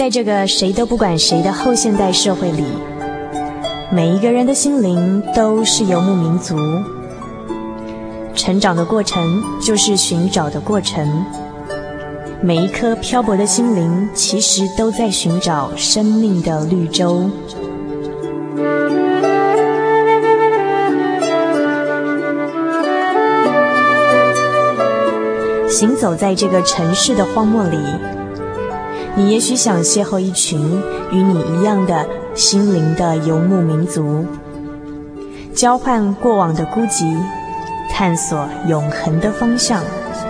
在这个谁都不管谁的后现代社会里，每一个人的心灵都是游牧民族。成长的过程就是寻找的过程，每一颗漂泊的心灵其实都在寻找生命的绿洲。行走在这个城市的荒漠里，你也许想邂逅一群与你一样的心灵的游牧民族，交换过往的孤寂，探索永恒的方向。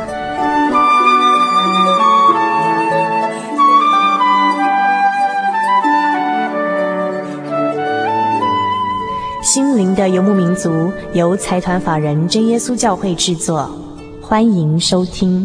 心灵的游牧民族由财团法人真耶稣教会制作，欢迎收听。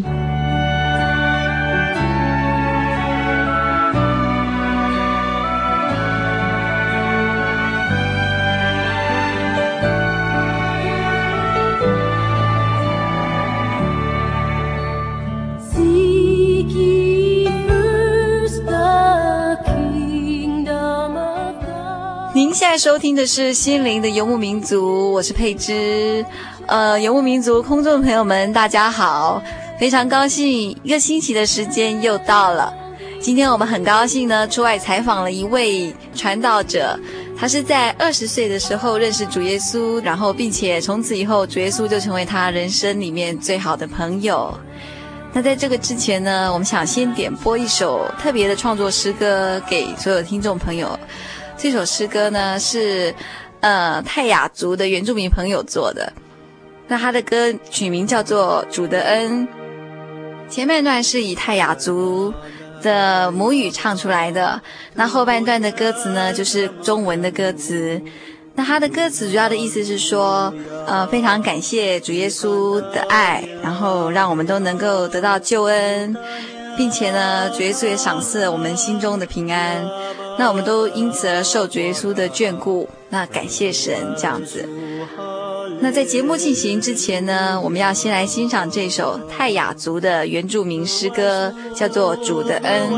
您现在收听的是心灵的游牧民族，我是佩芝。游牧民族空中的朋友们大家好，非常高兴一个星期的时间又到了。今天我们很高兴呢，出外采访了一位传道者，他是在20岁的时候认识主耶稣，然后并且从此以后主耶稣就成为他人生里面最好的朋友。那在这个之前呢，我们想先点播一首特别的创作诗歌给所有听众朋友。这首诗歌呢是泰雅族的原住民朋友做的，那他的歌曲名叫做主的恩。前半段是以泰雅族的母语唱出来的，那后半段的歌词呢就是中文的歌词。那他的歌词主要的意思是说非常感谢主耶稣的爱，然后让我们都能够得到救恩，并且呢主耶稣也赏赐了我们心中的平安，那我们都因此而受主耶稣的眷顾，那感谢神这样子。那在节目进行之前呢，我们要先来欣赏这首泰雅族的原住民诗歌，叫做主的恩。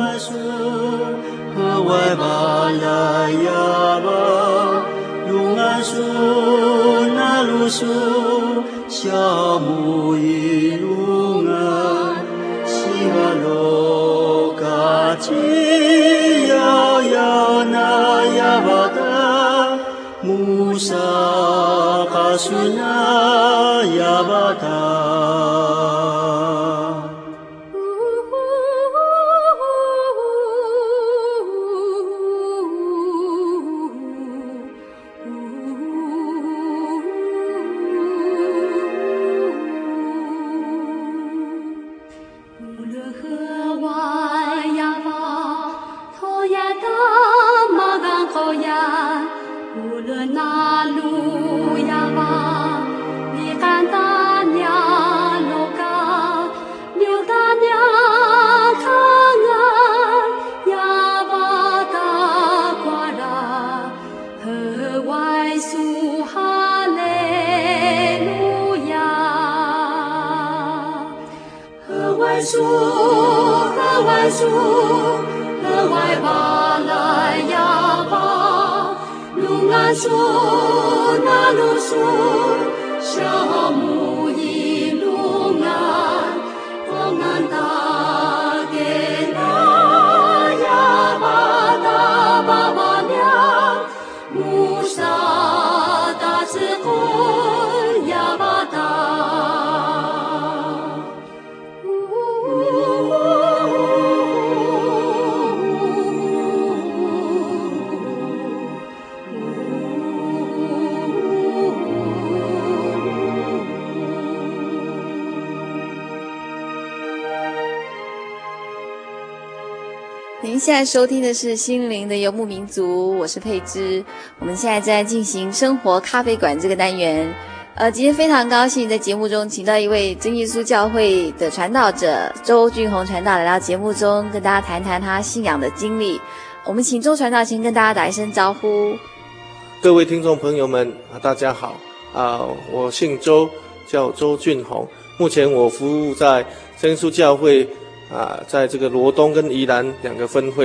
Musa kasuna yabata 您现在收听的是心灵的游牧民族，我是佩芝。我们现在在进行生活咖啡馆这个单元。今天非常高兴在节目中请到一位真耶稣教会的传道者周俊宏传道来到节目中，跟大家谈谈他信仰的经历。我们请周传道先跟大家打一声招呼。 各位听众朋友们大家好我姓周，叫周俊宏。目前我服务在真耶稣教会在这个罗东跟宜兰两个分会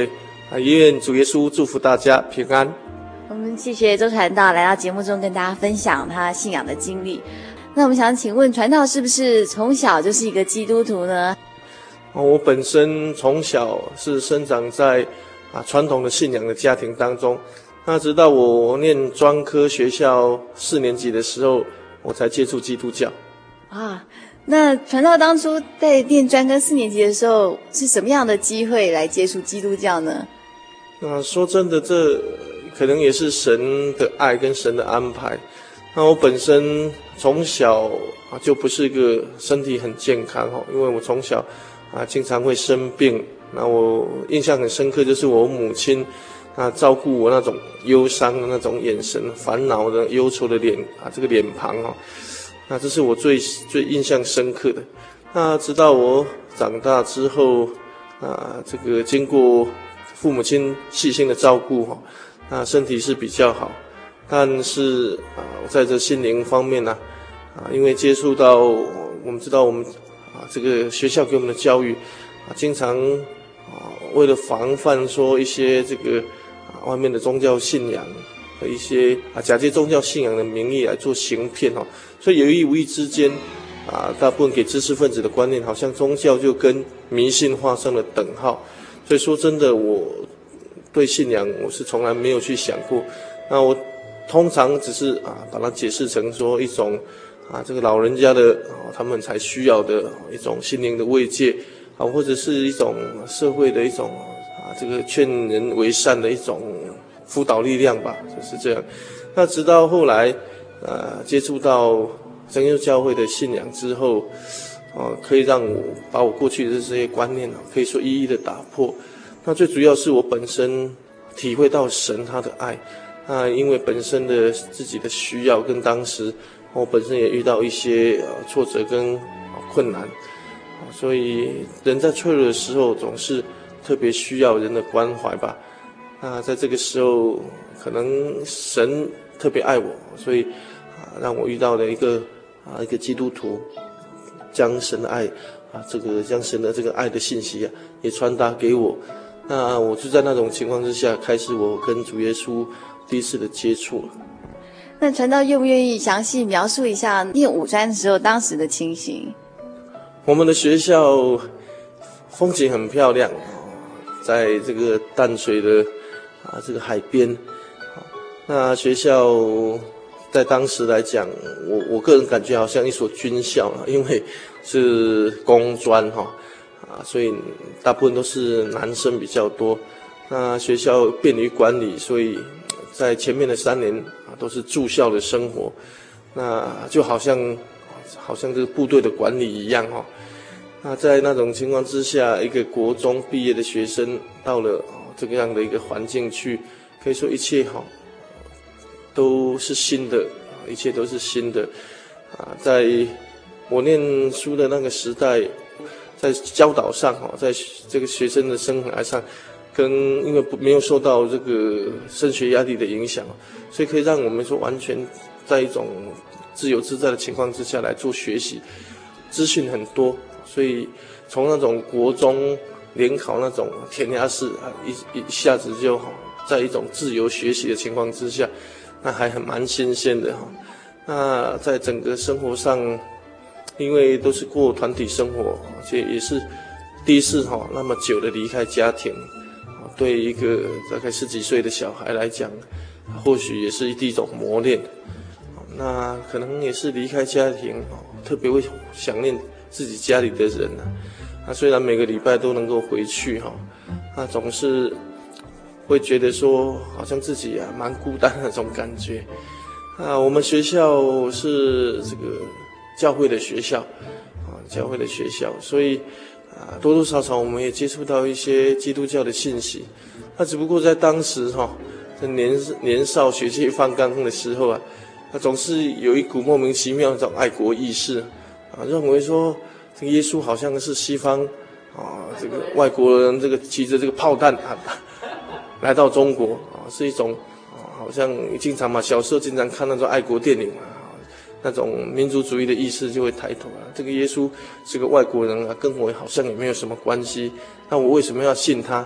也愿主耶稣祝福大家平安。 我们谢谢周传道来到节目中跟大家分享他信仰的经历。那我们想请问传道是不是从小就是一个基督徒呢？ 我本身从小是生长在传统的信仰的家庭当中，那直到我念专科学校4年级的时候，我才接触基督教。 那传道当初在念专科4年级的时候，是什么样的机会来接触基督教呢？ 说真的，这可能也是神的爱跟神的安排。那我本身从小就不是一个身体很健康因为我从小经常会生病。那我印象很深刻，就是我母亲照顾我那种忧伤的那种眼神，烦恼的忧愁的脸这个脸庞那这是我最印象深刻的。那直到我长大之后这个经过父母亲细心的照顾那身体是比较好。但是我在这心灵方面因为接触到我们知道我们这个学校给我们的教育经常为了防范说一些这个外面的宗教信仰和一些假借宗教信仰的名义来做行骗所以有意无意之间大部分给知识分子的观念好像宗教就跟迷信画上了等号。所以说真的，我对信仰我是从来没有去想过。那我通常只是把它解释成说一种这个老人家的他们才需要的一种心灵的慰藉或者是一种社会的一种这个劝人为善的一种辅导力量吧，就是这样。那直到后来接触到真耶稣教会的信仰之后可以让我把我过去的这些观念可以说一一的打破。那最主要是我本身体会到神他的爱。因为本身的自己的需要跟当时我本身也遇到一些挫折跟困难，所以人在脆弱的时候总是特别需要人的关怀吧。那在这个时候可能神特别爱我，所以让我遇到了一个基督徒，将神的爱将神的这个爱的信息也传达给我。那我就在那种情况之下开始我跟主耶稣第一次的接触了。 那传道愿不愿意详细描述一下念五专的时候当时的情形？ 我们的学校风景很漂亮，在这个淡水的这个海边。那学校在当时来讲，我个人感觉好像一所军校，因为是工专所以大部分都是男生比较多。那学校便于管理，所以在前面的3年都是住校的生活，那就好像这个部队的管理一样那在那种情况之下，一个国中毕业的学生到了这个样的一个环境去，可以说一切都是新的，一切都是新的在我念书的那个时代，在教导上在这个学生的生涯上，因为没有受到这个升学压力的影响，所以可以让我们说完全在一种自由自在的情况之下来做学习，资讯很多，所以从那种国中联考那种填鸭式一下子就在一种自由学习的情况之下，那还蛮新鲜的那在整个生活上，因为都是过团体生活，而且也是第一次那么久的离开家庭，对一个大概10几岁的小孩来讲，或许也是一种磨练。那可能也是离开家庭，特别会想念自己家里的人那虽然每个礼拜都能够回去那总是会觉得说好像自己蛮孤单的那种感觉。我们学校是这个教会的学校所以多多少少我们也接触到一些基督教的信息。那只不过在当时在年少血气方刚的时候总是有一股莫名其妙的这种爱国意识认为说这个耶稣好像是西方这个外国人这个骑着这个炮弹来到中国是一种好像经常小时候经常看那种爱国电影那种民族主义的意识就会抬头这个耶稣是个外国人跟我好像也没有什么关系，那我为什么要信他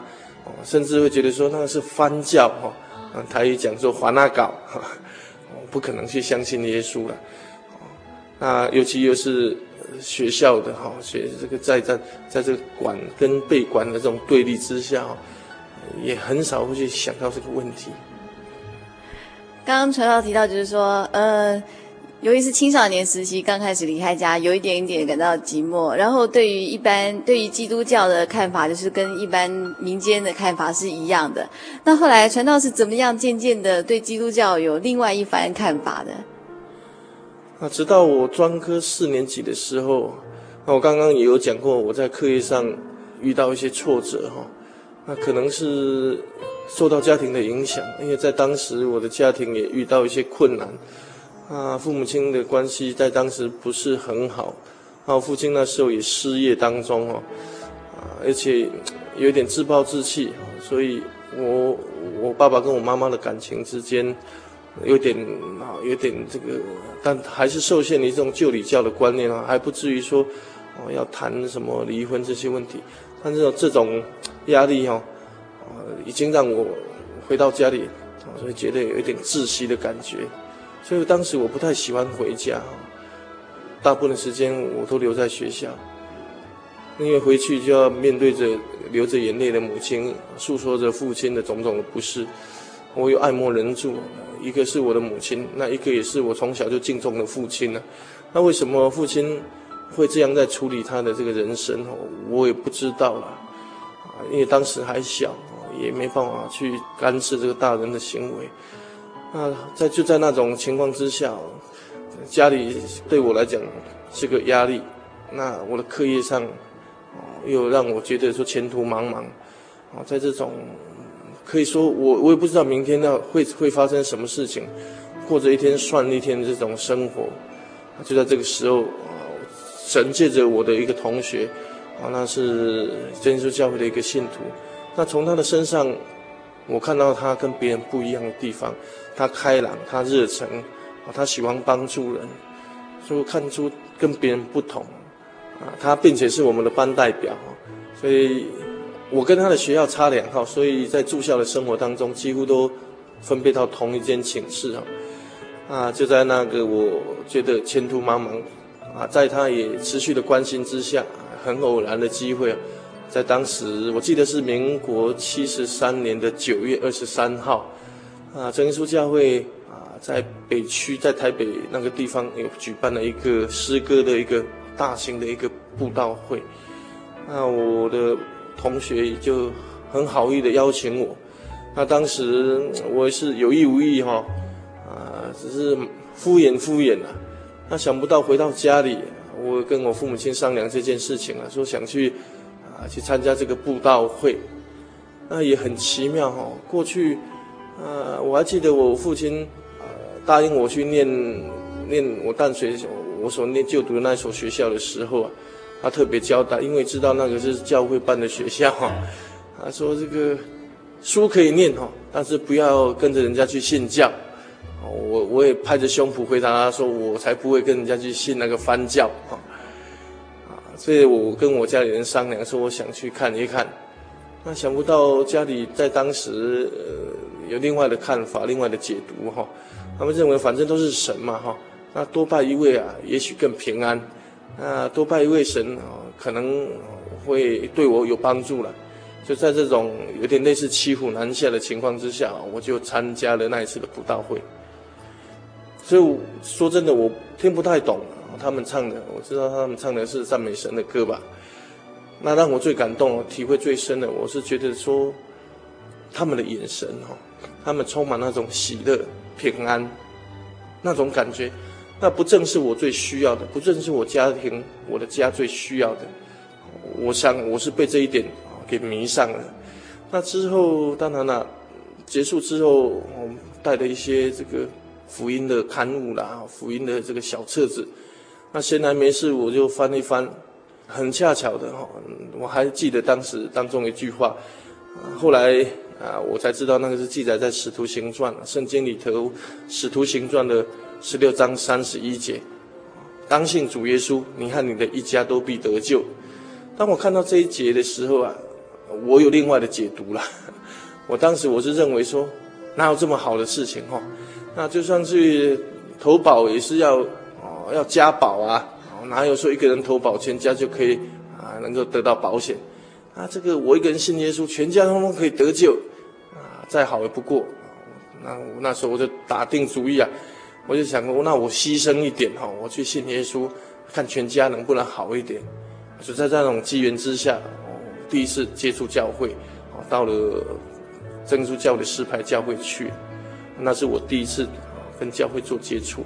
甚至会觉得说那个是翻教台语讲说还那搞，不可能去相信耶稣了。那尤其又是学校的学这个在这个管跟被管的这种对立之下，也很少会去想到这个问题。 刚刚传道提到就是说由于是青少年时期刚开始离开家，有一点点感到寂寞，然后对于基督教的看法就是跟一般民间的看法是一样的。那后来传道是怎么样渐渐的对基督教有另外一番看法的？ 直到我专科4年级的时候，我刚刚也有讲过，我在課業上遇到一些挫折那可能是受到家庭的影响，因为在当时我的家庭也遇到一些困难父母亲的关系在当时不是很好，父亲那时候也失业当中而且有点自暴自弃，所以我爸爸跟我妈妈的感情之间有点这个，但还是受限于这种旧礼教的观念还不至于说要谈什么离婚这些问题，但是这种压力已经让我回到家里所以觉得有一点窒息的感觉。所以当时我不太喜欢回家，大部分的时间我都留在学校，因为回去就要面对着流着眼泪的母亲，诉说着父亲的种种的不是，我有爱莫能助，一个是我的母亲，那一个也是我从小就敬重的父亲那为什么父亲会这样在处理他的这个人生我也不知道了因为当时还小，也没办法去干涉这个大人的行为就在那种情况之下，家里对我来讲是个压力，那我的课业上又让我觉得说前途茫茫在这种可以说我也不知道明天会发生什么事情，过着一天算一天的这种生活就在这个时候神借着我的一个同学那是真耶稣教会的一个信徒，那从他的身上我看到他跟别人不一样的地方，他开朗，他热忱他喜欢帮助人，所以我看出跟别人不同他并且是我们的班代表所以我跟他的学校差2号，所以在住校的生活当中几乎都分配到同一间寝室就在那个我觉得前途茫茫在他也持续的关心之下，很偶然的机会在当时我记得是民国73年的9月23号真耶稣教会在北区，在台北那个地方有举办了一个诗歌的一个大型的一个布道会，那我的同学就很好意的邀请我，那当时我也是有意无意只是敷衍那想不到回到家里，我跟我父母亲商量这件事情说想去参加这个布道会，那也很奇妙过去我还记得我父亲答应我去念我淡水我所就读的那所学校的时候他特别交代，因为知道那个是教会办的学校他说这个书可以念但是不要跟着人家去信教我也拍着胸脯回答他说我才不会跟人家去信那个翻教所以我跟我家里人商量说我想去看一看，那想不到家里在当时有另外的看法，另外的解读他们认为反正都是神嘛那多拜一位也许更平安，那多拜一位神可能会对我有帮助了，就在这种有点类似骑虎难下的情况之下我就参加了那一次的布道会。所以说真的我听不太懂他们唱的，我知道他们唱的是赞美神的歌吧，那让我最感动体会最深的，我是觉得说他们的眼神他们充满那种喜乐平安那种感觉，那不正是我最需要的，不正是我家庭我的家最需要的，我想我是被这一点给迷上了。那之后当然了结束之后我带了一些这个福音的刊物啦，福音的这个小册子，那闲来没事我就翻一翻，很恰巧的我还记得当时当中一句话后来我才知道那个是记载在使徒行传圣经里头使徒行传的16章31节，当信主耶稣你和你的一家都必得救。当我看到这一节的时候我有另外的解读啦。我当时我是认为说，哪有这么好的事情哈？那就算去投保也是要加保啊，哪有说一个人投保全家就可以能够得到保险？这个我一个人信耶稣，全家通通可以得救再好也不过。那时候我就打定主意我就想那我牺牲一点我去信耶稣，看全家能不能好一点。就在这种机缘之下，第一次接触教会，到了真主教的石牌教会去，那是我第一次跟教会做接触。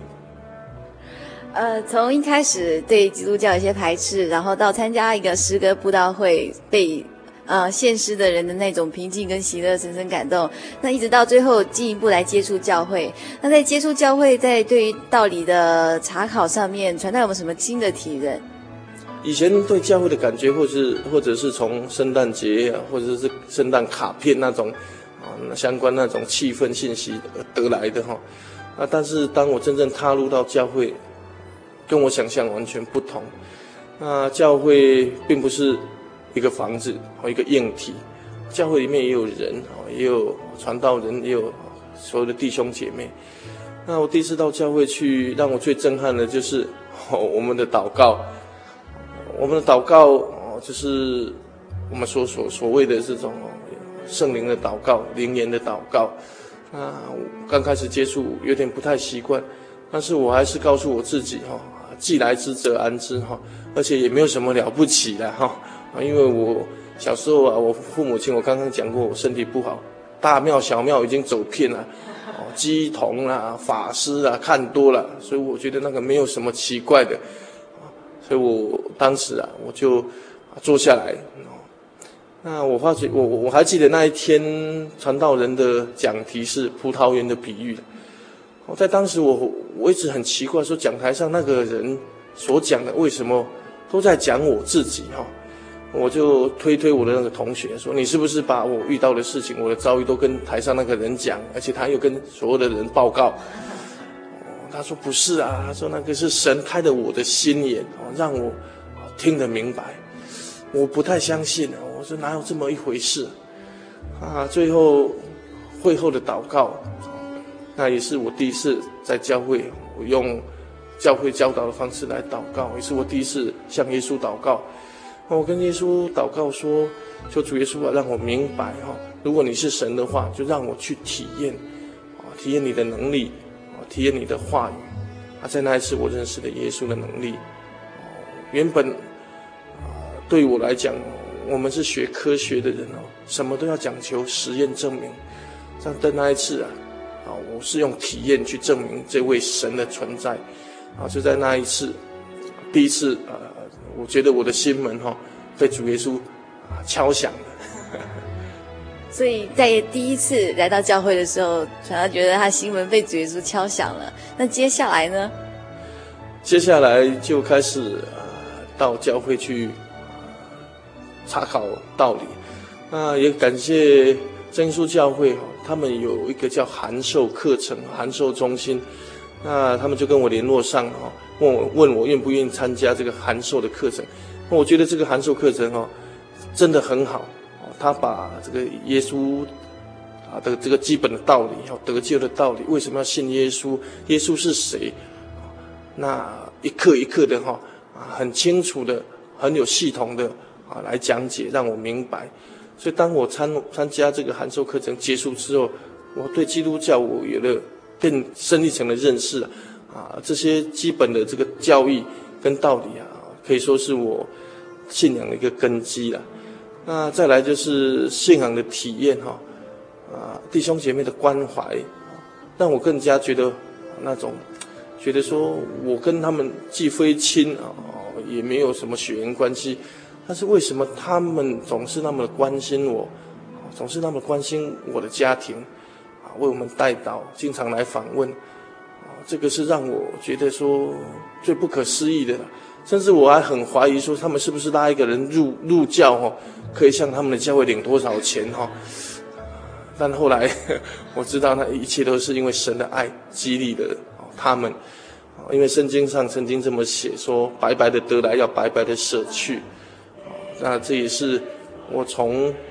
从一开始对基督教有些排斥，然后到参加一个诗歌布道会，被献诗的人的那种平静跟喜乐深深感动，那一直到最后进一步来接触教会。那在接触教会，在对于道理的查考上面，传道有没有什么新的体认？ 以前对教会的感觉，或者是从圣诞节或者是圣诞卡片那种相关那种气氛信息得来的但是当我真正踏入到教会，跟我想象完全不同。教会并不是一个房子一个硬体，教会里面也有人也有传道人，也有所有的弟兄姐妹。那我第一次到教会去，让我最震撼的就是我们的祷告。我们的祷告就是我们所谓的这种圣灵的祷告，灵言的祷告。刚开始接触有点不太习惯，但是我还是告诉我自己既来之则安之而且也没有什么了不起的因为我小时候我父母亲我刚刚讲过，我身体不好，大庙小庙已经走遍了，乩童法师看多了，所以我觉得那个没有什么奇怪的。所以我当时我就坐下来。那我发觉我还记得那一天传道人的讲题是葡萄园的比喻。在当时我一直很奇怪，说讲台上那个人所讲的为什么都在讲我自己我就推我的那个同学说，你是不是把我遇到的事情，我的遭遇都跟台上那个人讲，而且他又跟所有的人报告？他说不是他说那个是神开了我的心眼让我听得明白。我不太相信我说哪有这么一回事最后会后的祷告，那也是我第一次在教会，我用教会教导的方式来祷告，也是我第一次向耶稣祷告。我跟耶稣祷告说，求主耶稣让我明白如果你是神的话，就让我去体验你的能力，体验你的话语在那一次我认识了耶稣的能力。原本对我来讲，我们是学科学的人什么都要讲求实验证明。但那一次我是用体验去证明这位神的存在就在那一次，第一次我觉得我的心门被主耶稣敲响了。 所以在第一次来到教会的时候，传道觉得他心门被主耶稣敲响了。那接下来呢？ 接下来就开始到教会去查考道理。那也感谢真耶稣教会他们有一个叫函授课程，函授中心。那他们就跟我联络上问我愿不愿意参加这个函授的课程。我觉得这个函授课程真的很好，他把这个耶稣的这个基本的道理，得救的道理，为什么要信耶稣，耶稣是谁，那一课一课的很清楚的，很有系统的来讲解，让我明白。所以当我参加这个函授课程结束之后，我对基督教我有了更深一层的认识这些基本的这个教义跟道理可以说是我信仰的一个根基了。那再来就是信仰的体验弟兄姐妹的关怀，让我更加觉得觉得说我跟他们既非亲也没有什么血缘关系，但是为什么他们总是那么关心我，总是那么关心我的家庭为我们代祷，经常来访问这个是让我觉得说最不可思议的。甚至我还很怀疑说他们是不是拉一个人入教可以向他们的教会领多少钱但后来我知道那一切都是因为神的爱激励了他们，因为圣经上曾经这么写说，白白的得来要白白的舍去那这也是我从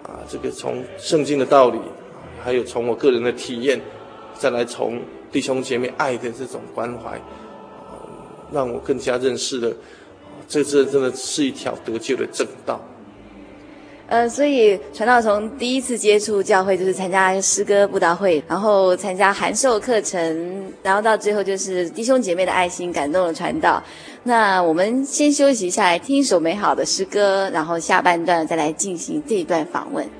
这个从圣经的道理，还有从我个人的体验，再来从弟兄姐妹爱的这种关怀，让我更加认识了，这真的是一条得救的正道。 所以传道从第一次接触教会就是参加诗歌布道会，然后参加函授课程，然后到最后就是弟兄姐妹的爱心感动了传道。那我们先休息一下，来听一首美好的诗歌，然后下半段再来进行这一段访问。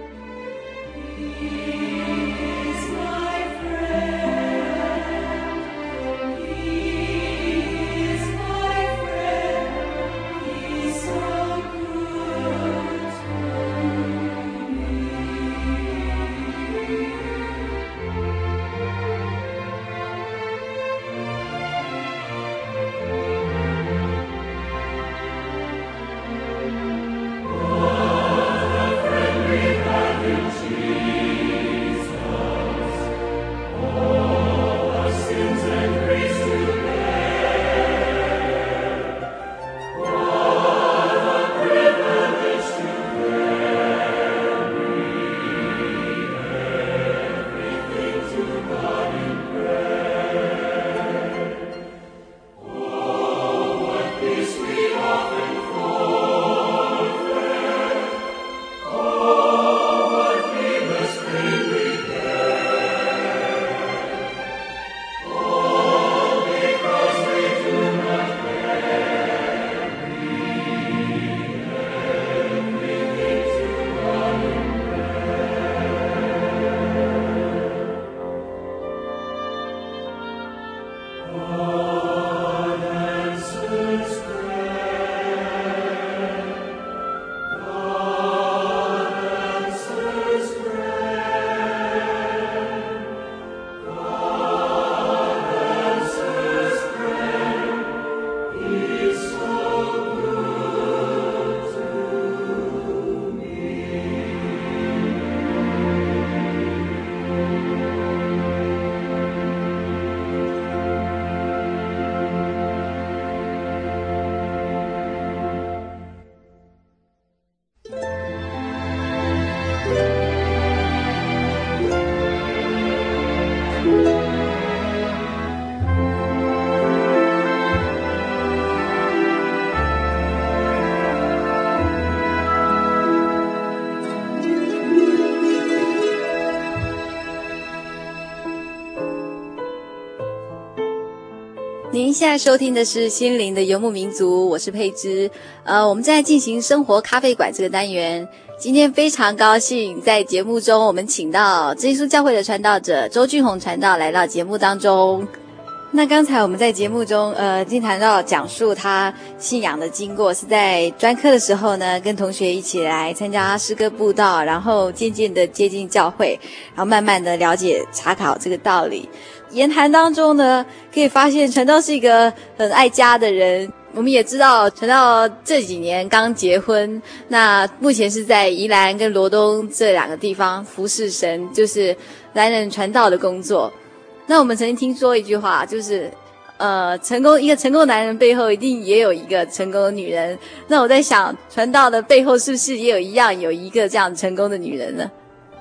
您现在收听的是心灵的游牧民族，我是佩芝。我们在进行生活咖啡馆这个单元，今天非常高兴在节目中我们请到真耶稣教会的传道者周俊宏传道来到节目当中。那刚才我们在节目中经谈到讲述他信仰的经过，是在专科的时候呢跟同学一起来参加诗歌布道，然后渐渐的接近教会，然后慢慢的了解查考这个道理。言谈当中呢可以发现传道是一个很爱家的人。我们也知道传道这几年刚结婚，那目前是在宜兰跟罗东这两个地方服侍神，就是男人传道的工作。那我们曾经听说一句话，就是一个成功的男人背后一定也有一个成功的女人。那我在想，传道的背后是不是也有一个这样成功的女人呢？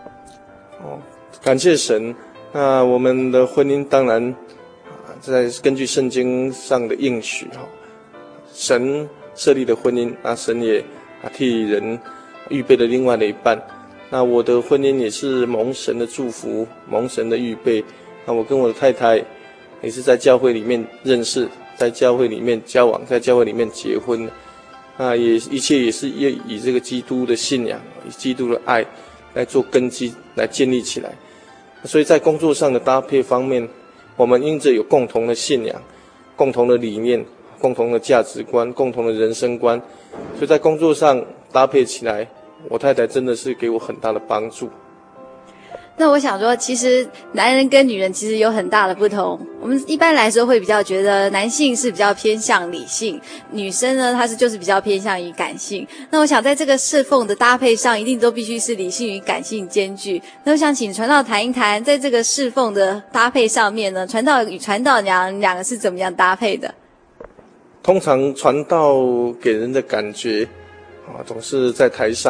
感谢神。那我们的婚姻当然在根据圣经上的应许神设立的婚姻，那神也替人预备了另外的一半。那我的婚姻也是蒙神的祝福，蒙神的预备。那我跟我的太太也是在教会里面认识，在教会里面交往，在教会里面结婚。那一切也是以这个基督的信仰，以基督的爱来做根基，来建立起来。所以在工作上的搭配方面，我们因着有共同的信仰、共同的理念、共同的价值观、共同的人生观，所以在工作上搭配起来，我太太真的是给我很大的帮助。 那我想说，其实男人跟女人其实有很大的不同。我们一般来说会比较觉得男性是比较偏向理性，女生呢她就是比较偏向于感性。那我想在这个侍奉的搭配上，一定都必须是理性与感性兼具。那我想请传道谈一谈，在这个侍奉的搭配上面呢，传道与传道娘两个是怎么样搭配的？ 通常传道给人的感觉总是在台上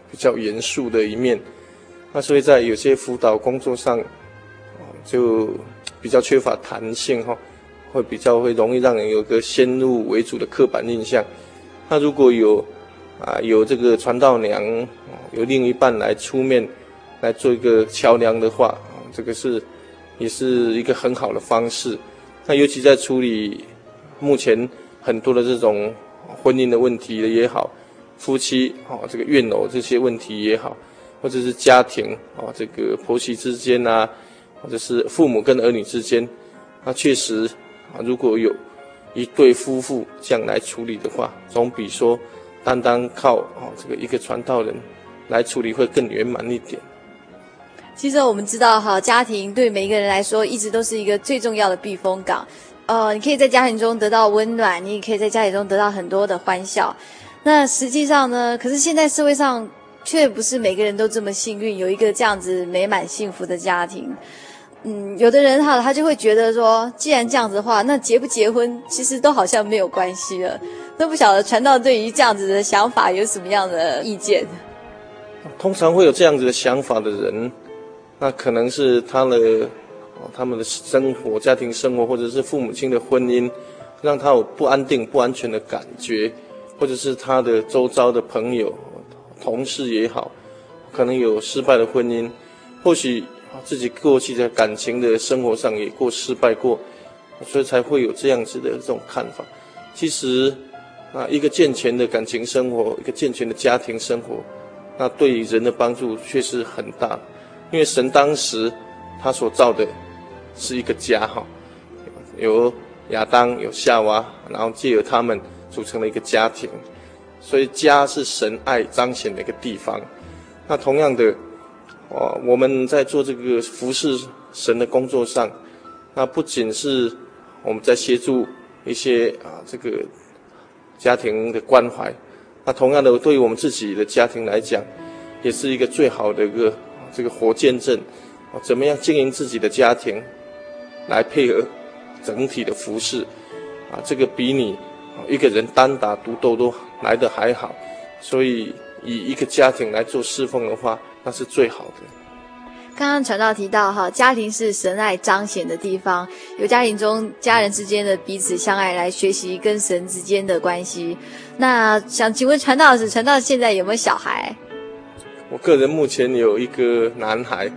比较严肃的一面，那所以在有些辅导工作上，就比较缺乏弹性会比较容易让人有个先入为主的刻板印象。那如果有这个传道娘，有另一半来出面来做一个桥梁的话，这个也是一个很好的方式。那尤其在处理目前很多的这种婚姻的问题的也好，夫妻这个怨偶这些问题也好，或者是家庭这个婆媳之间或者是父母跟儿女之间，那确实如果有一对夫妇这样来处理的话，总比说单单靠这个一个传道人来处理会更圆满一点。 其实我们知道家庭对每一个人来说一直都是一个最重要的避风港。你可以在家庭中得到温暖，你也可以在家庭中得到很多的欢笑。那实际上呢，可是现在社会上却不是每个人都这么幸运，有一个这样子美满幸福的家庭。有的人他就会觉得说，既然这样子的话，那结不结婚其实都好像没有关系了。都不晓得传道对于这样子的想法有什么样的意见？ 通常会有这样子的想法的人，那可能是他们的生活、家庭生活，或者是父母亲的婚姻，让他有不安定、不安全的感觉，或者是他的周遭的朋友、同事也好，可能有失败的婚姻，或许自己过去的感情的生活上也过失败过，所以才会有这样子的这种看法。其实一个健全的感情生活，一个健全的家庭生活，那对人的帮助确实很大。因为神当时他所造的是一个家有亚当有夏娃，然后借由他们组成了一个家庭，所以家是神爱彰显的一个地方。那同样的我们在做这个服侍神的工作上，那不仅是我们在协助一些这个家庭的关怀，那同样的对于我们自己的家庭来讲，也是一个最好的一个这个活见证，怎么样经营自己的家庭来配合整体的服事这个比你一个人单打独斗都来得还好。所以以一个家庭来做侍奉的话，那是最好的。 刚刚传道提到家庭是神爱彰显的地方，有家庭中家人之间的彼此相爱，来学习跟神之间的关系。那想请问传道士，传道现在有没有小孩？ 我个人目前有一个男孩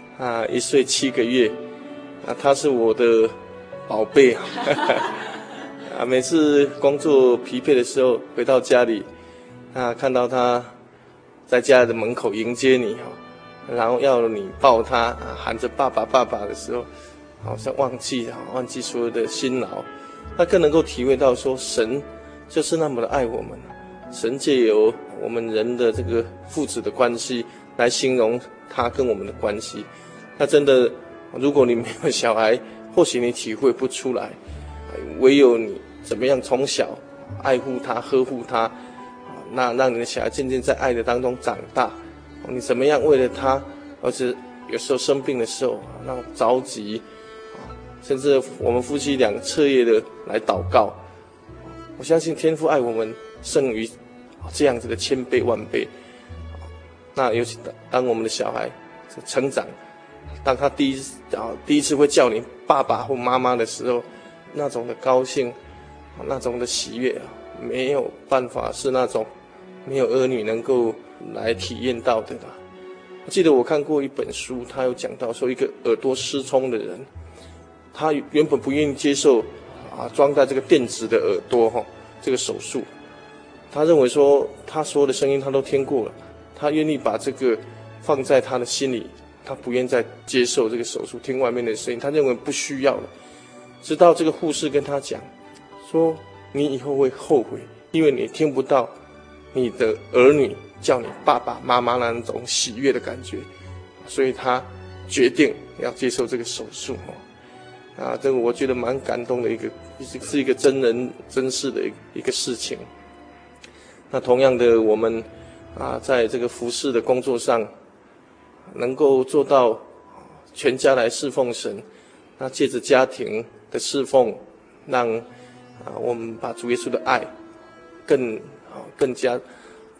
1岁7个月他是我的宝贝每次工作疲惫的时候回到家里看到他在家的门口迎接你然后要你抱他喊着爸爸爸爸的时候，好像忘记所有的辛劳。他更能够体会到说，神就是那么的爱我们。神借由我们人的这个父子的关系来形容他跟我们的关系。那真的，如果你没有小孩，或许你体会不出来。唯有你怎么样从小爱护他、呵护他，那让你的小孩渐渐在爱的当中长大。你怎么样为了他，而且有时候生病的时候让着急，甚至我们夫妻俩彻夜的来祷告。我相信天父爱我们胜于这样子的千倍万倍。那尤其当我们的小孩成长，当他第一次会叫你爸爸或妈妈的时候，那种的高兴，那种的喜悦没有办法是那种没有儿女能够来体验到的啦。我记得我看过一本书，他有讲到说，一个耳朵失聪的人，他原本不愿意接受装在这个电子的耳朵这个手术，他认为说他所有的声音他都听过了，他愿意把这个放在他的心里，他不愿再接受这个手术，听外面的声音，他认为不需要了。直到这个护士跟他讲说，你以后会后悔，因为你听不到你的儿女叫你爸爸妈妈那种喜悦的感觉，所以他决定要接受这个手术这个我觉得蛮感动的是一个真人真事的一个事情。那同样的，我们在这个服事的工作上能够做到全家来侍奉神，那借着家庭的侍奉，让我们把主耶稣的爱更加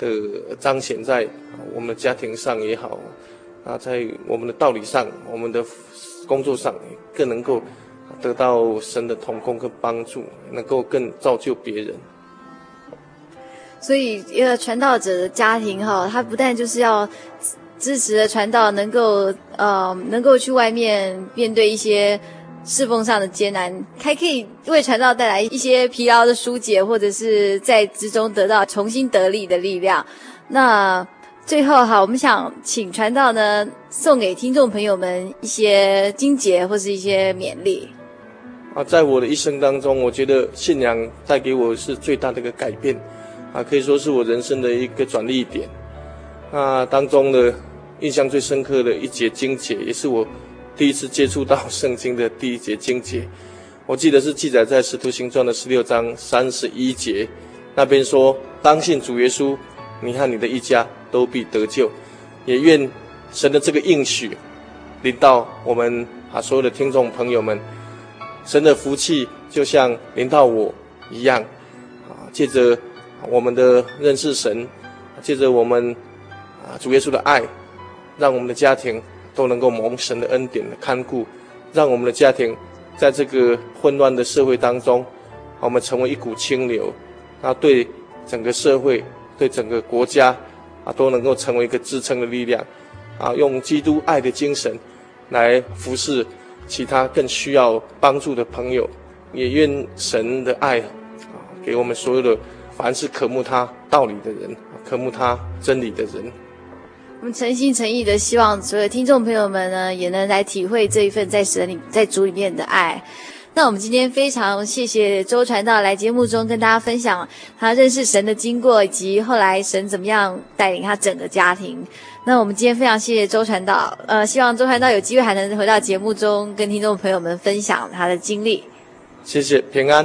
的彰显在我们的家庭上也好，在我们的道理上，我们的工作上，更能够得到神的同工跟帮助，能够更造就别人。 所以一个传道者的家庭他不但就是要支持的传道能够去外面面对一些侍奉上的艰难，还可以为传道带来一些疲劳的疏解，或者是在之中得到重新得力的力量。那最后我们想请传道呢送给听众朋友们一些经节或是一些勉励。 在我的一生当中，我觉得信仰带给我是最大的一个改变可以说是我人生的一个转捩点。当中的印象最深刻的一节经节，也是我第一次接触到圣经的第一节经节，我记得是记载在使徒行传的16章31节，那边说，当信主耶稣，你和你的一家都必得救。也愿神的这个应许临到我们所有的听众朋友们，神的福气就像临到我一样借着我们的认识神，借着我们主耶稣的爱，让我们的家庭都能够蒙神的恩典的看顾，让我们的家庭在这个混乱的社会当中，我们成为一股清流，对整个社会，对整个国家都能够成为一个支撑的力量用基督爱的精神来服侍其他更需要帮助的朋友。也愿神的爱给我们所有的凡是渴慕他道理的人，渴慕他真理的人。 我们诚心诚意的希望所有听众朋友们呢，也能来体会这一份在主里面的爱。那我们今天非常谢谢周传道来节目中跟大家分享他认识神的经过，以及后来神怎么样带领他整个家庭。那我们今天非常谢谢周传道，希望周传道有机会还能回到节目中跟听众朋友们分享他的经历。 谢谢，平安。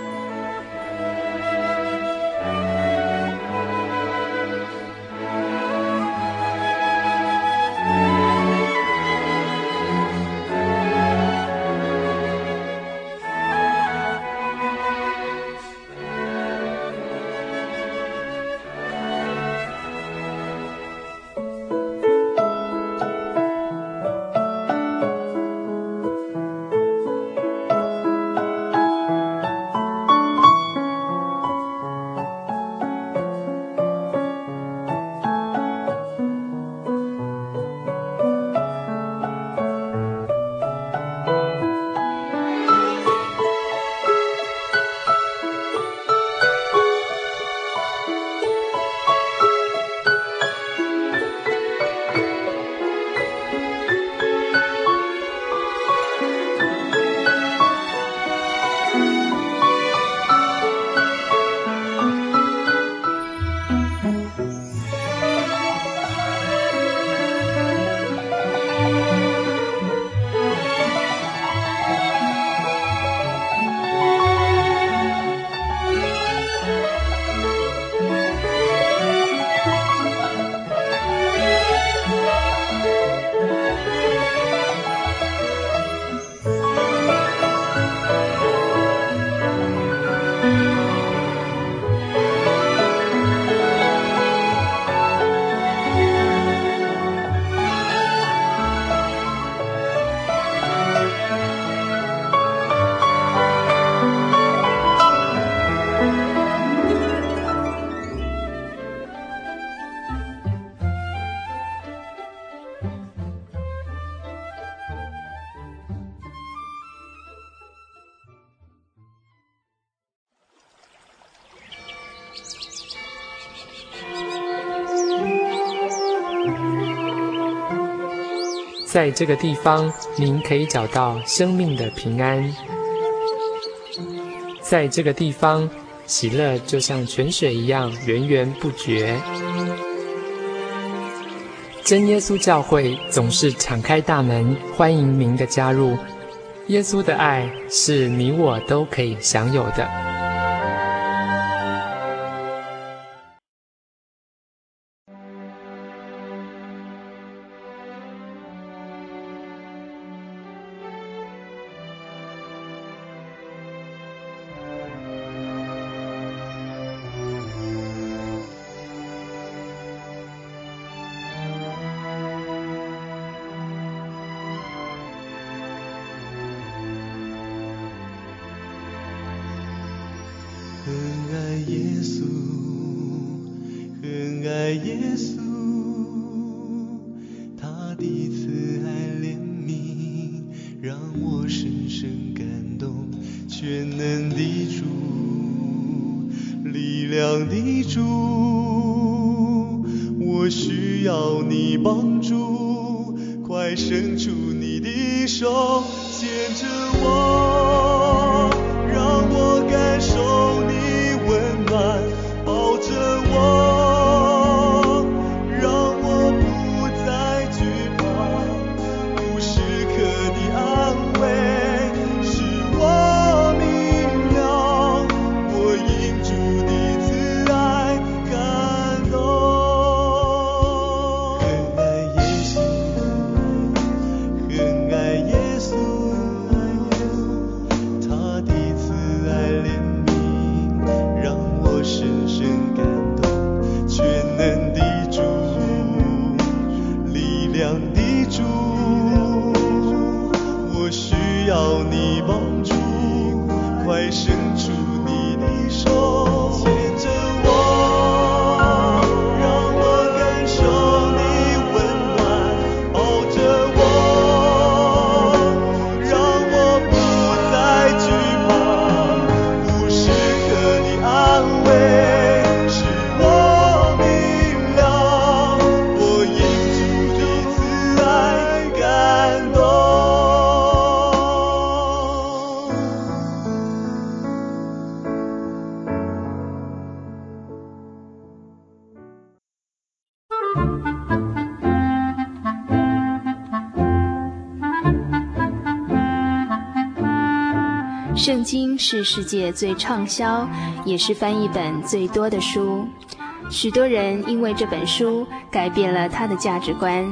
在这个地方，您可以找到生命的平安。在这个地方，喜乐就像泉水一样源源不绝。真耶稣教会总是敞开大门，欢迎您的加入。耶稣的爱是你我都可以享有的。 很爱耶稣，很爱耶稣，他的慈爱怜悯让我深深感动。全能的主，力量的主，我需要你帮助，快伸出你的手牵着我，让我感受你温暖，抱着我，让我不再惧怕，无时刻的安慰使我明了，我因主的慈爱感动。很爱耶稣，很爱耶稣，他的慈爱怜悯让我深深感动。全能的主，力量的主，我需要你帮助，快伸出你的手牵着我，让我感受你温暖，抱着我，让我不再惧怕，无时刻的安慰使我明了，我因主的慈爱感动。 圣经是世界最畅销，也是翻译本最多的书。许多人因为这本书改变了他的价值观。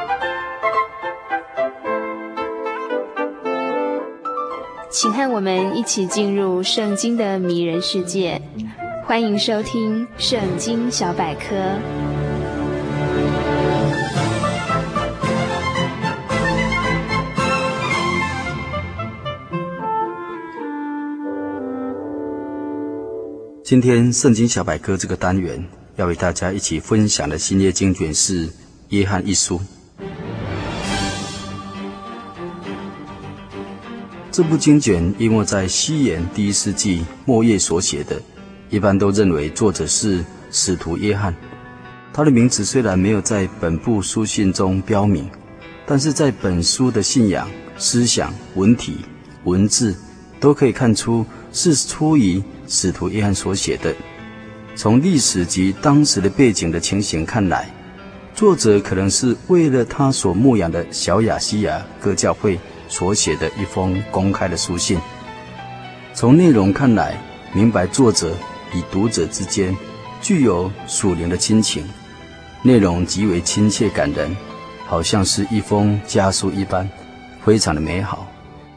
请和我们一起进入圣经的迷人世界，欢迎收听《圣经小百科》。 今天圣经小百科这个单元要为大家一起分享的新约经卷是约翰一书。这部经卷因为在西元第1世纪末叶所写的，一般都认为作者是使徒约翰。他的名字虽然没有在本部书信中标明，但是在本书的信仰、思想、文体、文字都可以看出是出于使徒约翰所写的。从历史及当时的背景的情形看来，作者可能是为了他所牧养的小亚细亚各教会所写的一封公开的书信。从内容看来，明白作者与读者之间具有属灵的亲情，内容极为亲切感人，好像是一封家书一般，非常的美好。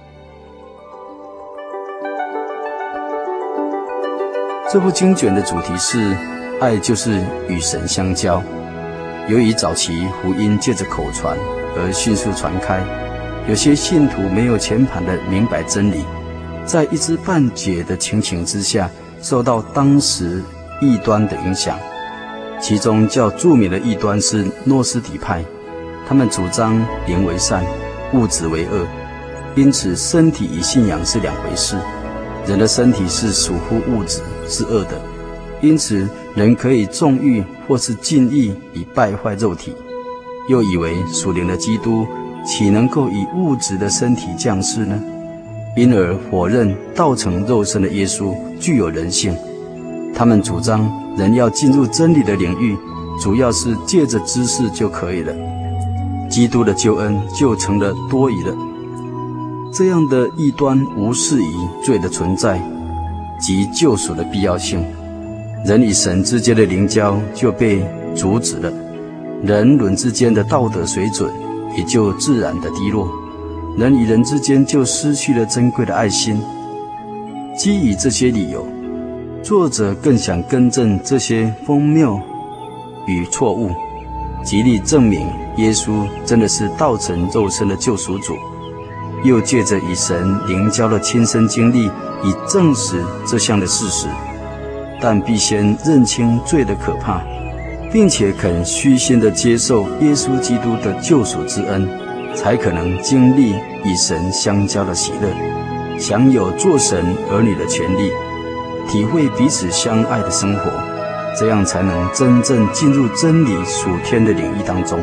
这部经卷的主题是爱就是与神相交。由于早期福音借着口传而迅速传开，有些信徒没有全盘的明白真理，在一知半解的情形之下，受到当时异端的影响。其中较著名的异端是诺斯底派，他们主张灵为善，物质为恶，因此身体与信仰是两回事。人的身体是属乎物质，是恶的，因此人可以纵欲或是禁欲以败坏肉体。又以为属灵的基督岂能够以物质的身体降世呢？因而否认道成肉身的耶稣具有人性。他们主张人要进入真理的领域，主要是借着知识就可以了，基督的救恩就成了多余的。这样的异端无视于罪的存在及救赎的必要性，人与神之间的灵交就被阻止了，人伦之间的道德水准也就自然的低落，人与人之间就失去了珍贵的爱心。基于这些理由，作者更想更正这些荒谬与错误，极力证明耶稣真的是道成肉身的救赎主，又借着与神灵交的亲身经历以证实这项的事实， 但必先认清罪的可怕，并且肯虚心地接受耶稣基督的救赎之恩，才可能经历与神相交的喜乐，享有做神儿女的权利，体会彼此相爱的生活，这样才能真正进入真理属天的领域当中。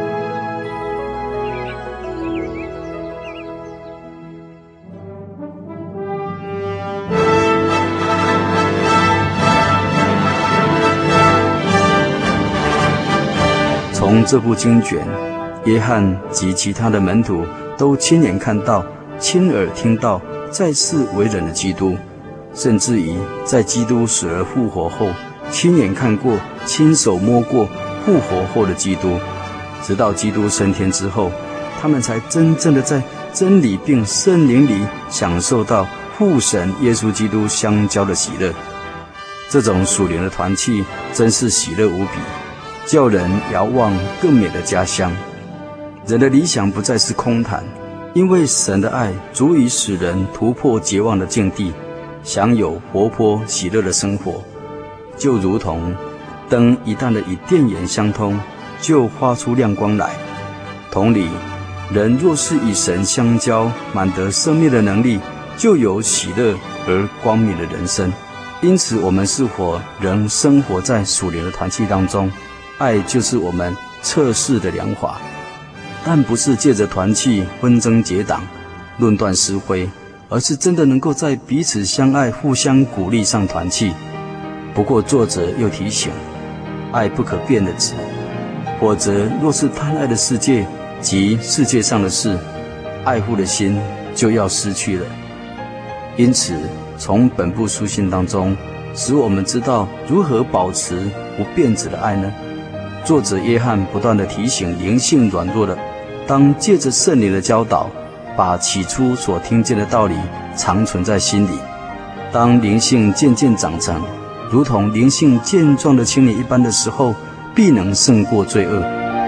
从这部经卷，约翰及其他的门徒都亲眼看到、亲耳听到在世为人的基督，甚至于在基督死而复活后，亲眼看过、亲手摸过复活后的基督。直到基督升天之后，他们才真正的在真理并圣灵里享受到父神耶稣基督相交的喜乐。这种属灵的团契真是喜乐无比，叫人遥望更美的家乡。人的理想不再是空谈，因为神的爱足以使人突破绝望的境地，享有活泼喜乐的生活。就如同灯一旦的与电源相通，就发出亮光来。同理，人若是与神相交，满得生命的能力，就有喜乐而光明的人生。因此，我们是否仍生活在属灵的团契当中？爱就是我们测试的良法，但不是借着团契纷争结党、论断是非，而是真的能够在彼此相爱、互相鼓励上团契。不过作者又提醒，爱不可变的质，否则若是贪爱的世界及世界上的事，爱护的心就要失去了。因此，从本部书信当中，使我们知道如何保持不变质的爱呢？作者约翰不断地提醒灵性软弱的，当借着圣灵的教导，把起初所听见的道理常存在心里。当灵性渐渐长成，如同灵性健壮的青年一般的时候，必能胜过罪恶。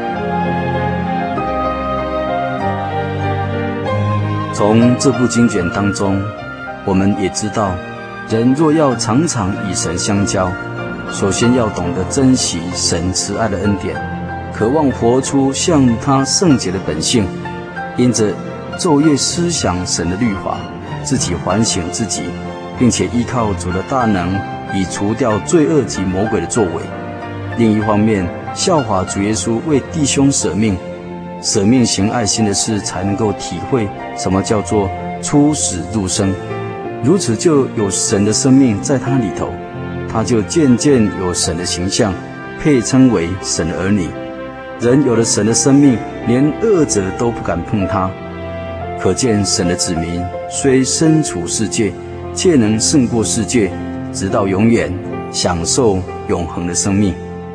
从这部经卷当中，我们也知道，人若要常常与神相交，首先要懂得珍惜神慈爱的恩典，渴望活出像他圣洁的本性，因着昼夜思想神的律法，自己反省自己，并且依靠主的大能，以除掉罪恶及魔鬼的作为。另一方面，效法主耶稣为弟兄舍命行爱心的事，才能够体会什么叫做出死入生。如此就有神的生命在他里头，他就渐渐有神的形象，配称为神的儿女。人有了神的生命，连恶者都不敢碰他。可见神的子民虽身处世界，却能胜过世界，直到永远享受永恒的生命。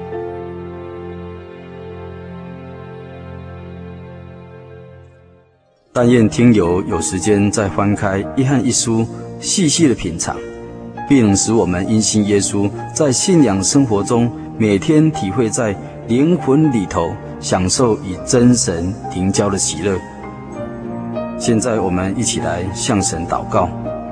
但愿听友有时间再翻开约翰一书，细细的品尝，必能使我们因信耶稣，在信仰生活中每天体会在灵魂里头享受与真神灵交的喜乐。现在我们一起来向神祷告。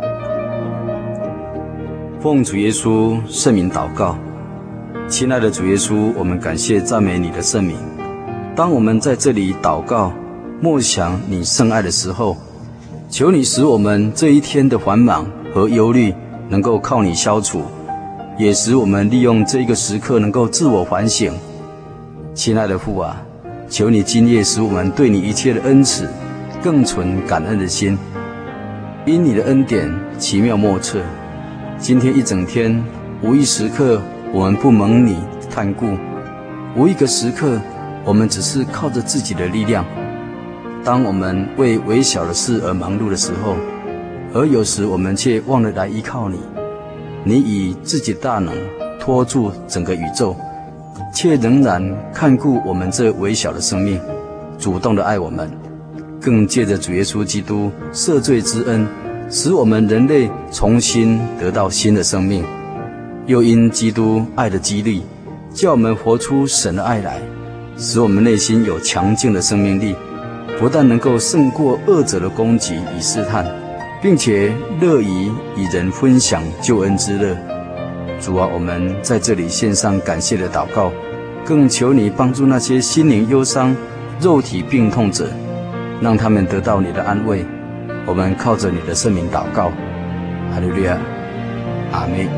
奉主耶稣圣名祷告。亲爱的主耶稣，我们感谢赞美你的圣名。当我们在这里祷告默想你圣爱的时候，求你使我们这一天的繁忙和忧虑能够靠你消除，也使我们利用这一个时刻能够自我反省。亲爱的父啊，求你今夜使我们对你一切的恩慈更存感恩的心，因你的恩典奇妙莫测。今天一整天无一时刻我们不蒙你看顾，无一个时刻我们只是靠着自己的力量。当我们为微小的事而忙碌的时候，而有时我们却忘了来依靠你。你以自己的大能托住整个宇宙，却仍然看顾我们这微小的生命，主动的爱我们，更借着主耶稣基督赦罪之恩，使我们人类重新得到新的生命。又因基督爱的激励，叫我们活出神的爱来，使我们内心有强劲的生命力，不但能够胜过恶者的攻击与试探，并且乐于与人分享救恩之乐。 主啊，我们在这里献上感谢的祷告，更求你帮助那些心灵忧伤、肉体病痛者，让他们得到你的安慰。我们靠着你的圣名祷告，哈利路亚，阿们。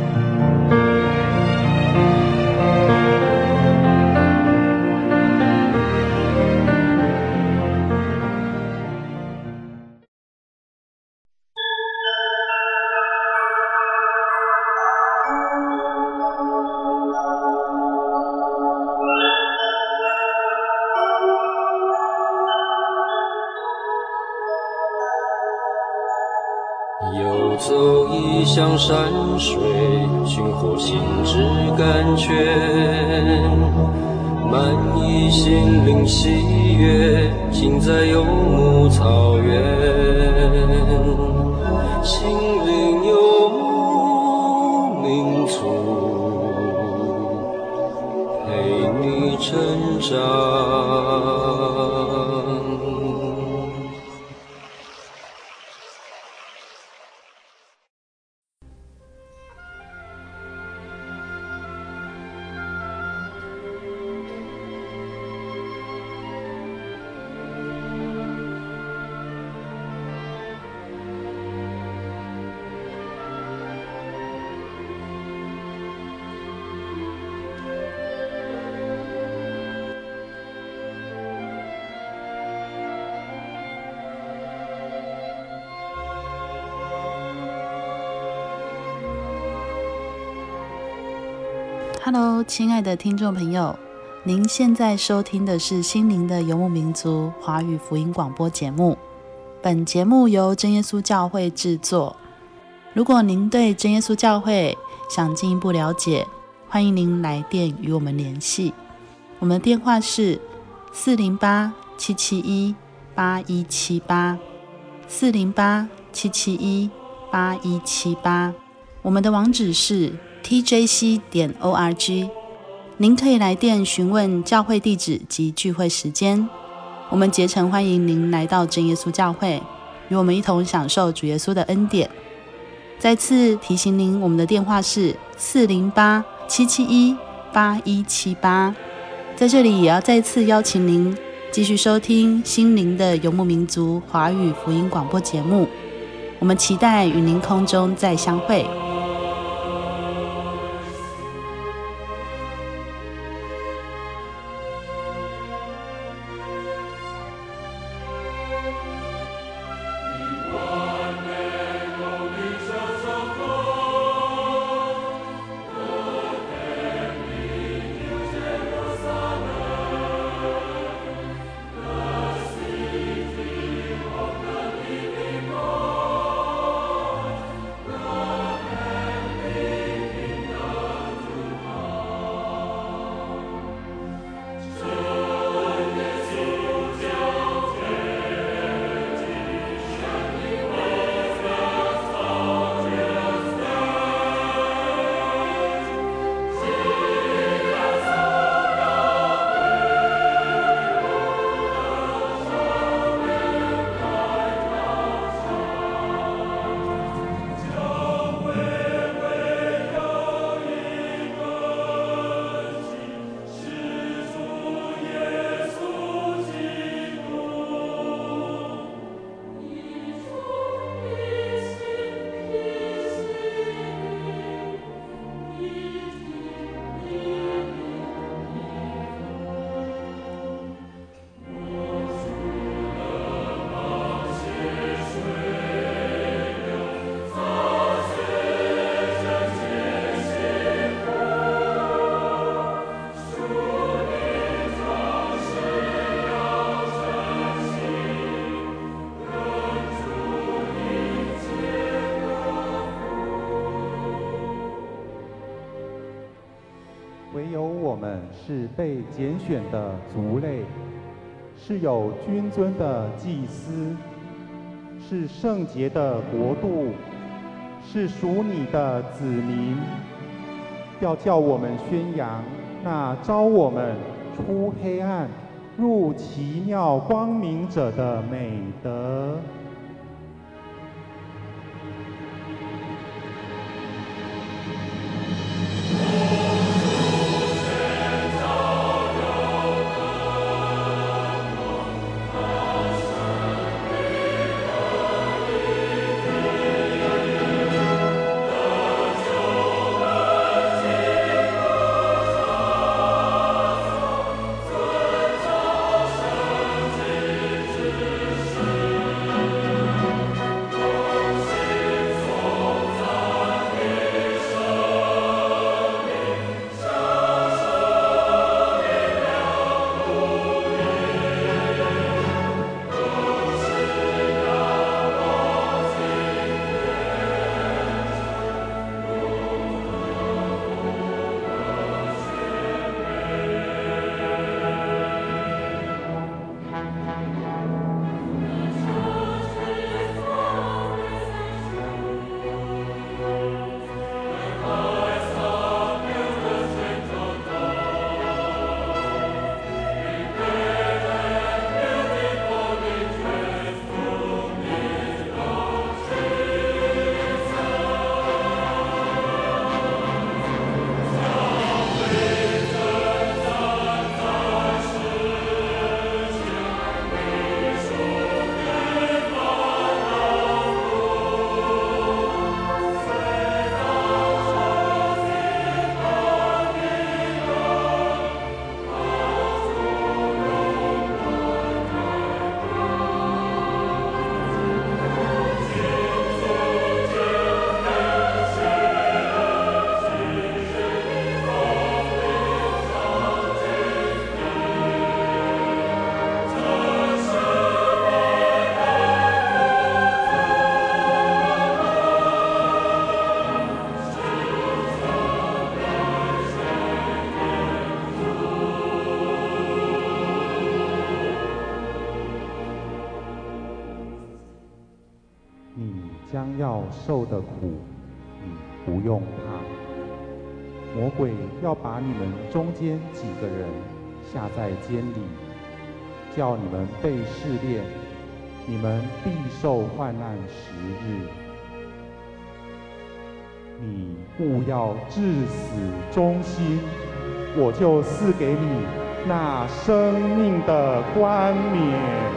游走异乡山水，寻获心之甘泉，满溢心灵喜悦，尽在游牧草原。心灵游牧民族，陪你成长。 Hello， 亲爱的听众朋友，您现在收听的是心灵的游牧民族华语福音广播节目。本节目由真耶稣教会制作。如果您对真耶稣教会想进一步了解，欢迎您来电与我们联系。我们的电话是408-771-8178 408-771-8178。我们的网址是tjc.org， 您可以来电询问教会地址及聚会时间。我们竭诚欢迎您来到真耶稣教会，与我们一同享受主耶稣的恩典。再次提醒您，我们的电话是408-771-8178。在这里也要再次邀请您继续收听心灵的游牧民族华语福音广播节目。我们期待与您空中再相会。 唯有我们是被拣选的族类，是有君尊的祭司，是圣洁的国度，是属你的子民，要叫我们宣扬那召我们出黑暗入奇妙光明者的美德。 要受的苦，你不用怕。魔鬼要把你们中间几个人下在监里，叫你们被试炼，你们必受患难10日。你务要至死忠心，我就赐给你那生命的冠冕。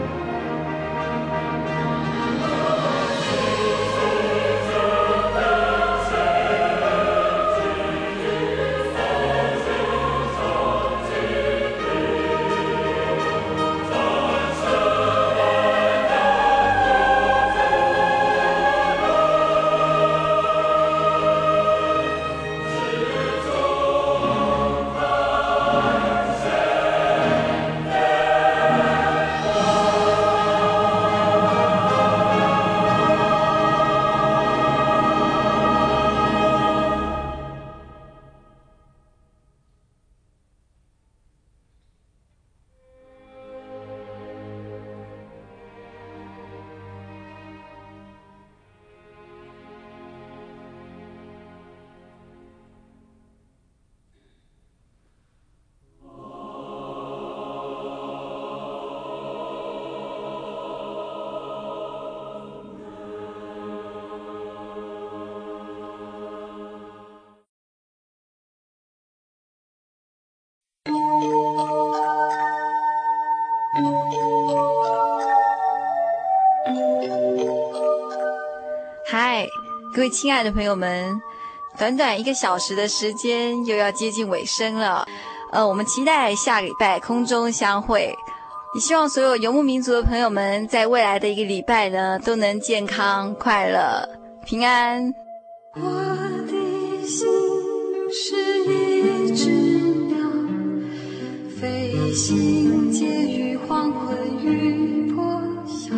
嗨，各位亲爱的朋友们，短短1个小时的时间又要接近尾声了。我们期待下个礼拜空中相会。也希望所有游牧民族的朋友们在未来的1个礼拜呢，都能健康、快乐、平安。 我的心是一只鸟，飞行介于黄昏与破晓，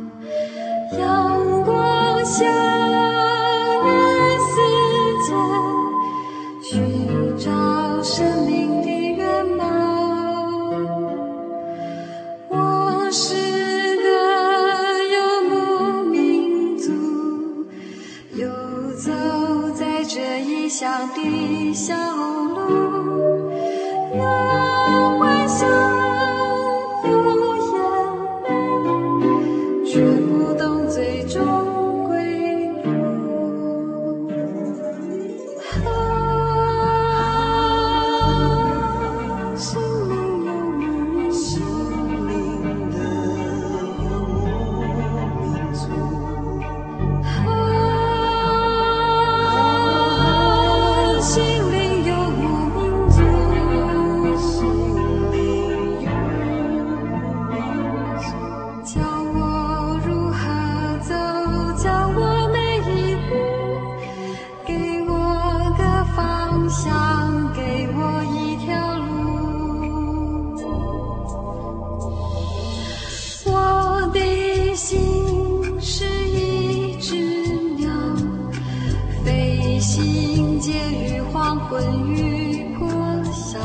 阳光下与世界寻找生命的原貌。我是个游牧民族，游走在这异乡的小路，有欢笑，有眼泪，却不懂最终归路。心灵游牧，心灵的游牧民族。心灵游牧民族，心灵游牧民族，教我如何走，教我每一步，给我个方向，给我一条路。我的心是一只鸟，飞行介于黄昏与破晓，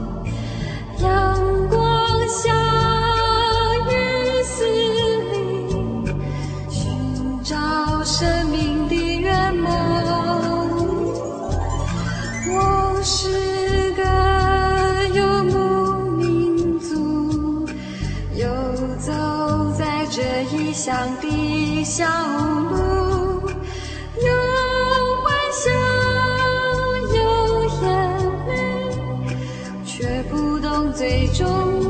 阳光下雨丝里，寻找生命的原貌。我是个游牧民族，游走在这异乡的小路，有欢笑，有眼泪，却不懂最终